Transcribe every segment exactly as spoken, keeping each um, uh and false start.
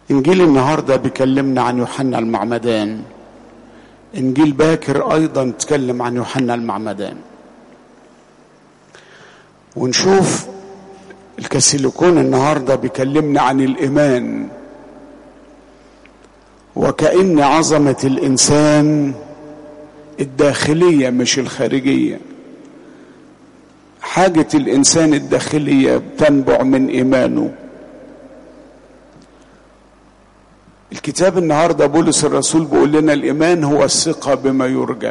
إنجيل النهاردة بيكلمنا عن يوحنا المعمدان. إنجيل باكر أيضا تكلم عن يوحنا المعمدان. ونشوف الكاسيليكون النهاردة بيكلمنا عن الإيمان، وكأن عظمة الإنسان الداخلية مش الخارجية. حاجة الإنسان الداخلية بتنبع من إيمانه. الكتاب النهاردة بولس الرسول بيقول لنا الإيمان هو الثقة بما يرجى،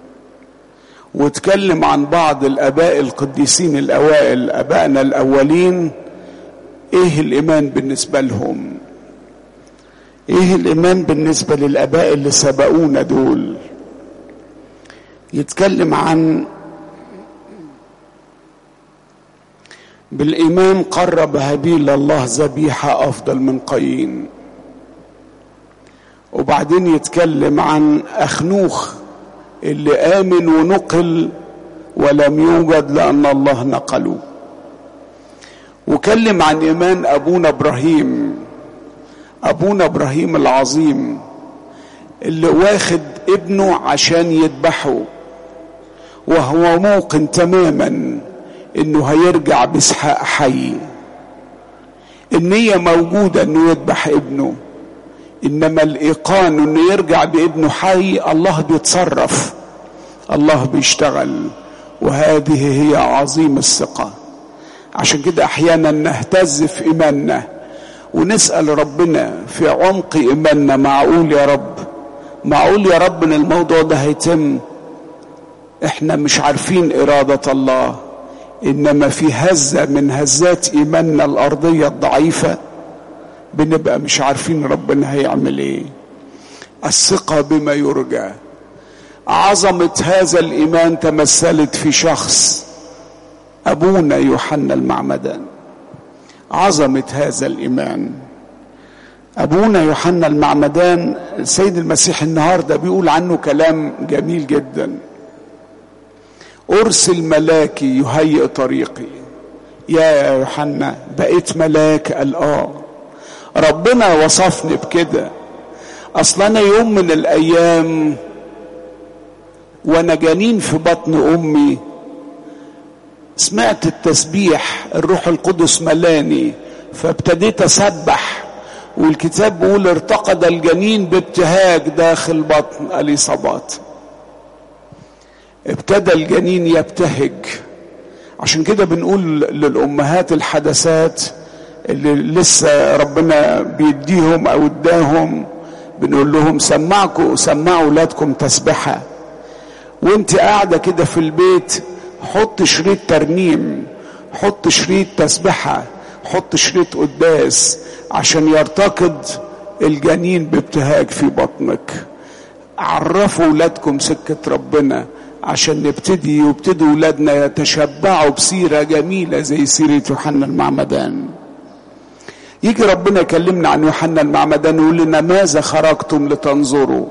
واتكلم عن بعض الآباء القديسين الأوائل، آبائنا الأولين، إيه الإيمان بالنسبة لهم، إيه الإيمان بالنسبة للآباء اللي سبقونا دول. يتكلم عن بالإيمان قرب هابيل الله ذبيحة أفضل من قايين. وبعدين يتكلم عن أخنوخ اللي آمن ونقل ولم يوجد لأن الله نقله. وكلم عن إيمان أبونا إبراهيم، أبونا إبراهيم العظيم اللي واخد ابنه عشان يذبحه، وهو موقن تماما انه هيرجع بإسحاق حي. النية موجودة انه يذبح ابنه، انما الايقان انه يرجع بابنه حي الله بيتصرف، الله بيشتغل. وهذه هي عظيم الثقة. عشان كده احيانا نهتز في ايماننا ونسأل ربنا في عمق ايماننا، معقول يا رب، معقول يا رب ان الموضوع ده هيتم؟ احنا مش عارفين ارادة الله، انما في هزة من هزات ايماننا الارضية الضعيفة بنبقى مش عارفين ربنا هيعمل ايه. الثقة بما يرجى. عظمة هذا الايمان تمثلت في شخص ابونا يوحنا المعمدان. عظمة هذا الايمان ابونا يوحنا المعمدان، السيد المسيح النهارده بيقول عنه كلام جميل جدا. ارسل ملاكي يهيئ طريقي. يا يوحنا بقيت ملاك؟ قال اه، ربنا وصفني بكده. اصلا انا يوم من الايام وانا جنين في بطن امي سمعت التسبيح، الروح القدس ملاني فابتديت اسبح، والكتاب بيقول ارتقد الجنين بابتهاج داخل بطن اليصابات. ابتدى الجنين يبتهج. عشان كده بنقول للأمهات الحدثات اللي لسه ربنا بيديهم أو اداهم، بنقول لهم سمعكم سمعوا أولادكم تسبحة، وانت قاعدة كده في البيت حط شريط ترنيم، حط شريط تسبحة، حط شريط قداس، عشان يرتقد الجنين بابتهاج في بطنك. عرفوا أولادكم سكة ربنا عشان نبتدي وابتدوا أولادنا يتشبعوا بسيرة جميلة زي سيرة يوحنا المعمدان. يجي ربنا يكلمنا عن يوحنا المعمدان ويقول لنا ماذا خرجتم لتنظروا؟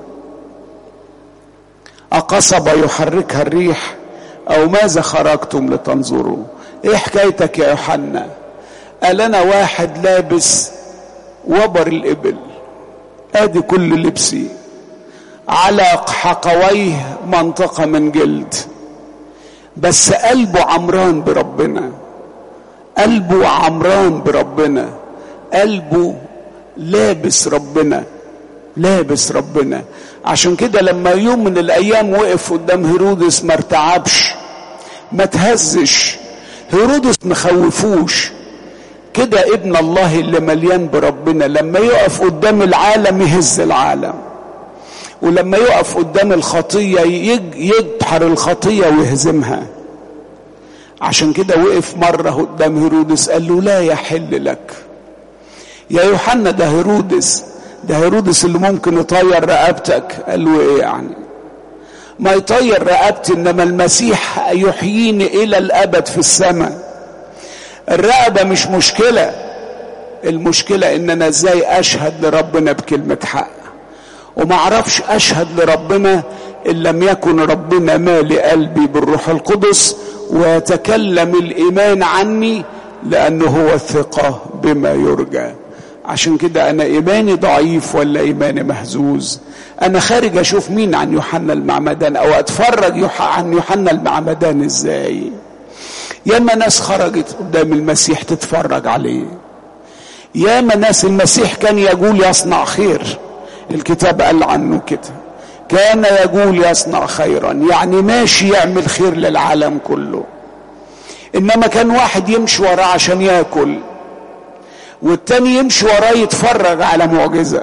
أقصبة يحركها الريح؟ أو ماذا خرجتم لتنظروا؟ إيه حكايتك يا يوحنا؟ قال أنا واحد لابس وبر الإبل، آدي كل لبسي، على حقويه منطقة من جلد، بس قلبه عمران بربنا، قلبه عمران بربنا، قلبه لابس ربنا، لابس ربنا. عشان كده لما يوم من الايام وقف قدام هيرودس ما ارتعبش، ما تهزش. هيرودس مخوفوش كده. ابن الله اللي مليان بربنا لما يقف قدام العالم يهز العالم، ولما يقف قدام الخطية يدحر الخطية ويهزمها. عشان كده وقف مرة قدام هيرودس قال له لا يحل لك يا يوحنا، ده هيرودس، ده هيرودس اللي ممكن يطير رقبتك. قال له ايه يعني؟ ما يطير رقبتي، انما المسيح يحييني الى الابد في السماء. الرقبة مش مشكلة، المشكلة ان انا ازاي اشهد لربنا بكلمة حق. وما اعرفش اشهد لربنا ان لم يكن ربنا مالي قلبي بالروح القدس ويتكلم الايمان عني، لانه هو الثقة بما يرجى. عشان كده انا ايماني ضعيف ولا ايماني مهزوز. انا خارج اشوف مين عن يوحنا المعمدان او اتفرج عن يوحنا المعمدان ازاي. ياما ناس خرجت قدام المسيح تتفرج عليه، ياما ناس المسيح كان يقول يصنع خير، الكتاب قال عنه كده، كان يقول يصنع خيرا، يعني ماشي يعمل خير للعالم كله. انما كان واحد يمشي وراه عشان ياكل، والتاني يمشي وراه يتفرج على معجزة،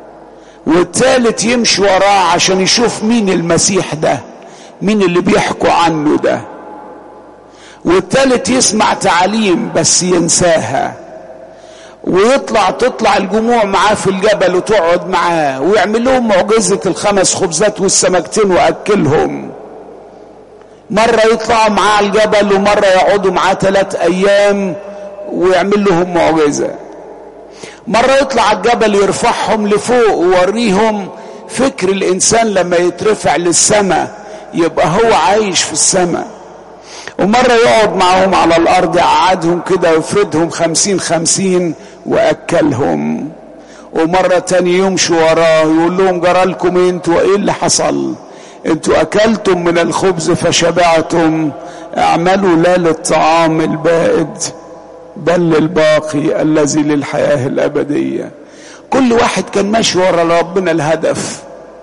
والتالت يمشي وراه عشان يشوف مين المسيح ده، مين اللي بيحكوا عنه ده، والتالت يسمع تعليم بس ينساها، ويطلع تطلع الجموع معاه في الجبل وتقعد معاه ويعمل لهم معجزة الخمس خبزات والسمكتين وأكلهم. مرة يطلعوا معاه الجبل ومرة يقعدوا معاه ثلاث أيام ويعمل لهم معجزة. مرة يطلع الجبل يرفعهم لفوق ووريهم فكر الإنسان لما يترفع للسماء يبقى هو عايش في السماء. ومرة يقعد معهم على الأرض يقعدهم كده ويفردهم خمسين خمسين وأكلهم. ومرة تاني يمشوا وراه يقول لهم جرالكم ايه انتوا، ايه اللي حصل؟ انتوا أكلتم من الخبز فشبعتم، اعملوا لا للطعام البائد بل للباقي الذي للحياة الأبدية. كل واحد كان ماشي ورا ربنا الهدف.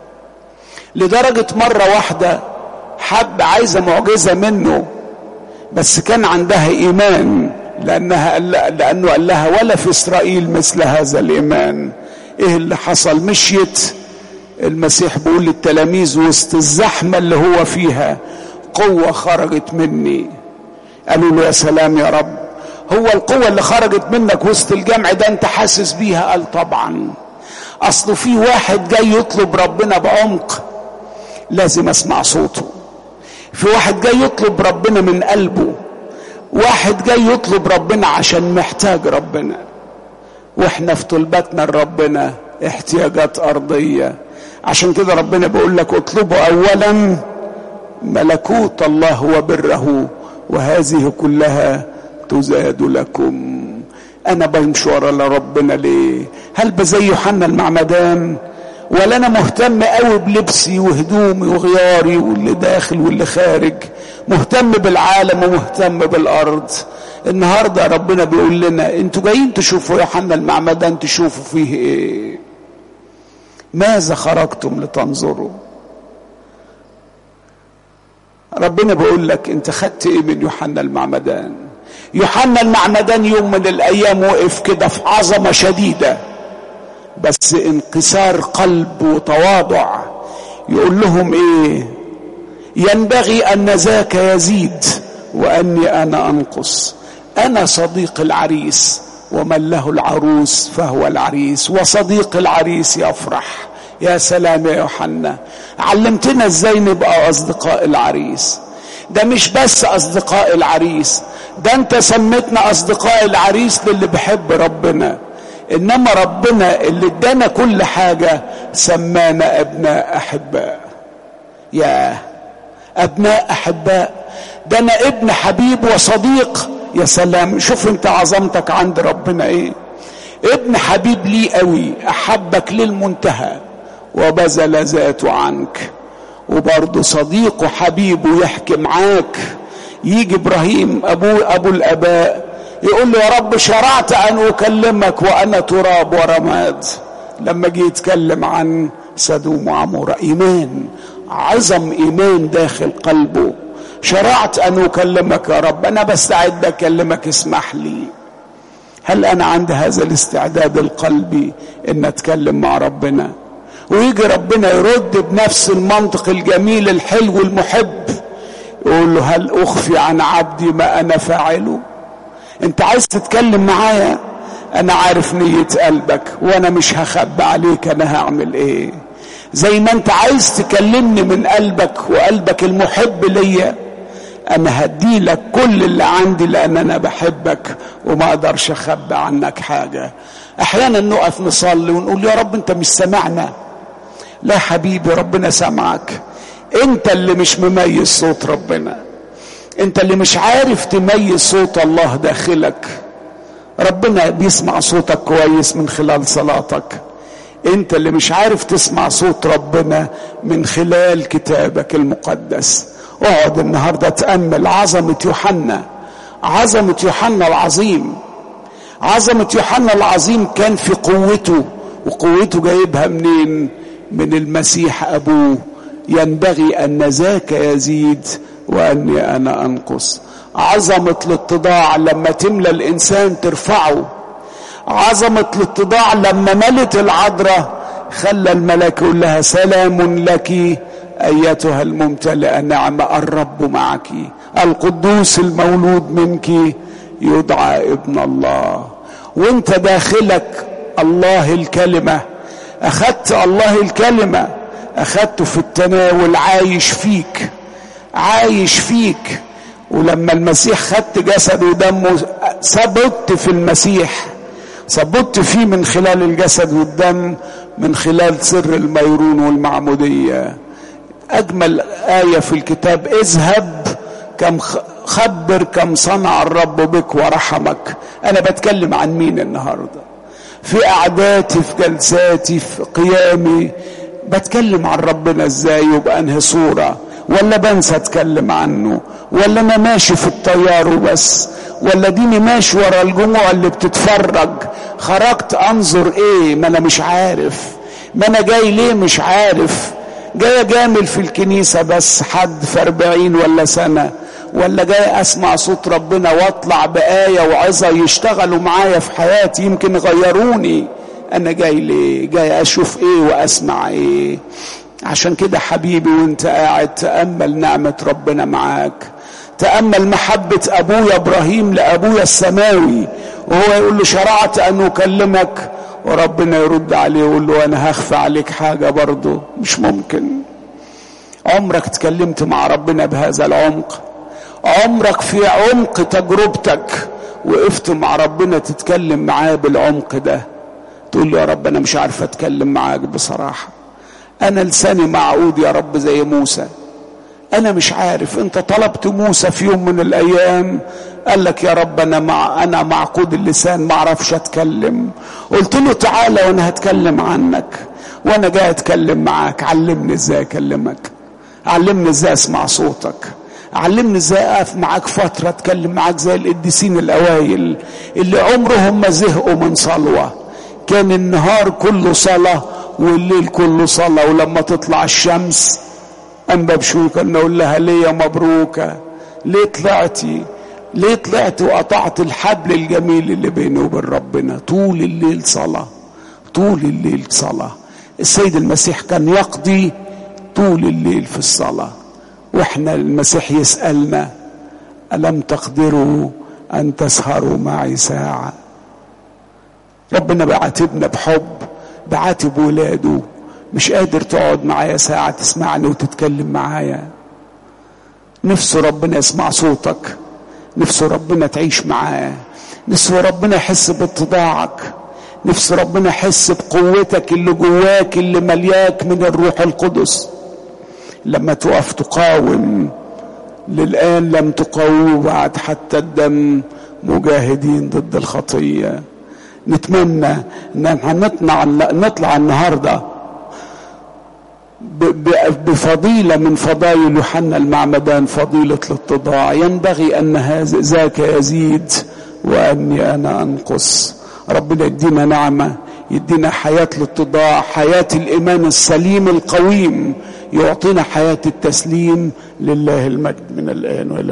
لدرجة مرة واحدة حب عايزة معجزة منه، بس كان عندها إيمان، لأنها لأنه قال لها ولا في إسرائيل مثل هذا الإيمان. إيه اللي حصل؟ مشيت المسيح بيقول للتلاميذ وسط الزحمة اللي هو فيها قوة خرجت مني. قالوا له يا سلام يا رب، هو القوة اللي خرجت منك وسط الجمع ده انت حاسس بيها؟ قال طبعا، اصله في واحد جاي يطلب ربنا بعمق لازم اسمع صوته، في واحد جاي يطلب ربنا من قلبه، واحد جاي يطلب ربنا عشان محتاج ربنا. واحنا في طلبتنا لربنا احتياجات ارضية، عشان كده ربنا بيقول لك اطلبوا اولا ملكوت الله وبره وهذه كلها تزاد لكم. انا بمشي ورا ربنا ليه؟ هل بزي يوحنا المعمدان؟ ولا انا مهتم قوي بلبسي وهدومي وغياري واللي داخل واللي خارج؟ مهتم بالعالم ومهتم بالارض. النهارده ربنا بيقول لنا انتوا جايين تشوفوا يوحنا المعمدان، تشوفوا فيه ايه؟ ماذا خرجتم لتنظروا؟ ربنا بيقول لك انت خدت ايه من يوحنا المعمدان؟ يوحنا المعمدان يوم من الايام وقف كده في عظمة شديدة بس انكسار قلب وتواضع، يقول لهم ايه؟ ينبغي ان ذاك يزيد واني انا انقص. انا صديق العريس ومن له العروس فهو العريس، وصديق العريس يفرح. يا سلام يا يوحنا، علمتنا ازاي نبقى اصدقاء العريس. ده مش بس اصدقاء العريس، ده انت سميتنا اصدقاء العريس للي بحب ربنا. انما ربنا اللي ادانا كل حاجة سمانا ابناء احباء. يا ابناء احباء، ده انا ابن حبيب وصديق. يا سلام، شوف انت عظمتك عند ربنا ايه. ابن حبيب لي قوي، احبك للمنتهى وبذل ذاته عنك. وبرضه صديق وحبيب ويحكي معاك. يجي ابراهيم ابو ابو الاباء يقول له يا رب شرعت ان اكلمك وانا تراب ورماد. لما جه يتكلم عن سدوم وعمورة، ايمان، عظم ايمان داخل قلبه. شرعت ان اكلمك يا رب، انا بستعد اكلمك، اسمح لي. هل انا عندي هذا الاستعداد القلبي ان اتكلم مع ربنا؟ ويجي ربنا يرد بنفس المنطق الجميل الحلو المحب، يقول له هل اخفي عن عبدي ما انا فاعله؟ انت عايز تتكلم معايا؟ انا عارف نية قلبك وانا مش هخبى عليك انا هعمل ايه. زي ما انت عايز تكلمني من قلبك وقلبك المحب ليا، انا هدي لك كل اللي عندي لان انا بحبك وما اقدرش اخبى عنك حاجة. احيانا نقف نصلي ونقول يا رب انت مش سمعنا. لا حبيبي، ربنا سمعك. انت اللي مش مميز صوت ربنا، انت اللي مش عارف تميز صوت الله داخلك. ربنا بيسمع صوتك كويس من خلال صلاتك. انت اللي مش عارف تسمع صوت ربنا من خلال كتابك المقدس. اقعد النهاردة تأمل عظمة يوحنا، عظمة يوحنا العظيم. عظمة يوحنا العظيم كان في قوته، وقوته جايبها منين؟ من المسيح أبوه. ينبغي أن ذاك يزيد وأني أنا أنقص. عظمة الاتضاع لما تملى الإنسان ترفعه. عظمة الاتضاع لما ملت العذراء خلى الملك يقول لها سلام لك أيتها الممتلئة نعمة، الرب معك، القدوس المولود منك يدعى ابن الله. وانت داخلك الله الكلمة، أخذت الله الكلمة، أخذته في التناول، عايش فيك، عايش فيك. ولما المسيح خدت جسده ودمه ثبت في المسيح، ثبت فيه من خلال الجسد والدم، من خلال سر الميرون والمعمودية. أجمل آية في الكتاب، اذهب كم خبر كم صنع الرب بك ورحمك. أنا بتكلم عن مين النهاردة؟ في قعداتي، في جلساتي، في قيامي، بتكلم عن ربنا ازاي وبأنهي صورة؟ ولا بنسى اتكلم عنه؟ ولا انا ماشي في الطيار وبس؟ ولا ديني ماشي ورا الجموع اللي بتتفرج؟ خرجت انظر ايه؟ ما انا مش عارف. ما انا جاي ليه مش عارف؟ جاي اجامل في الكنيسة بس حد في اربعين ولا سنة؟ ولا جاي اسمع صوت ربنا واطلع بآية وعظة يشتغلوا معايا في حياتي يمكن يغيروني؟ انا جاي ليه؟ جاي اشوف ايه واسمع ايه؟ عشان كده حبيبي وانت قاعد تأمل نعمة ربنا معاك، تأمل محبة ابويا ابراهيم لابويا السماوي، وهو يقول له شرعت ان اكلمك، وربنا يرد عليه ويقول له انا هخفى عليك حاجة برضو؟ مش ممكن. عمرك تكلمت مع ربنا بهذا العمق؟ عمرك في عمق تجربتك وقفت مع ربنا تتكلم معاه بالعمق ده؟ تقول له يا رب انا مش عارف اتكلم معاك بصراحة، انا لساني معقود يا رب زي موسى، انا مش عارف. انت طلبت موسى في يوم من الايام قال لك يا رب انا مع انا معقود اللسان ما اعرفش اتكلم. قلت له تعالى وانا هتكلم عنك، وانا جاي اتكلم معاك. علمني ازاي اكلمك، علمني ازاي اسمع صوتك، علمني ازاي اقف معاك فترة اتكلم معاك زي القديسين الاوائل اللي عمرهم ما زهقوا من صلوة. كان النهار كله صلاة والليل كله صلاة، ولما تطلع الشمس أنبا بشوي كنا نقول لها ليه يا مبروكة؟ ليه طلعتي؟ ليه طلعت وقطعت الحبل الجميل اللي بينه وبين ربنا؟ طول الليل صلاة، طول الليل صلاة. السيد المسيح كان يقضي طول الليل في الصلاة، واحنا المسيح يسألنا ألم تقدروا أن تسهروا معي ساعة؟ ربنا بعاتبنا بحب، بعاتب ولاده. مش قادر تقعد معايا ساعة تسمعني وتتكلم معايا؟ نفسه ربنا يسمع صوتك، نفسه ربنا تعيش معاه، نفسه ربنا يحس باتضاعك، نفسه ربنا يحس بقوتك اللي جواك اللي ملياك من الروح القدس. لما تقف تقاوم، للآن لم تقاوموا بعد حتى الدم مجاهدين ضد الخطية. نتمنى ان هنطلع نطلع النهارده بفضيلة من فضائل يوحنا المعمدان، فضيلة الاتضاع. ينبغي ان هذا ذاك يزيد واني انا انقص. ربنا يدينا نعمة، يدينا حياة الاتضاع، حياة الايمان السليم القويم، يعطينا حياة التسليم. لله المجد من الآن والى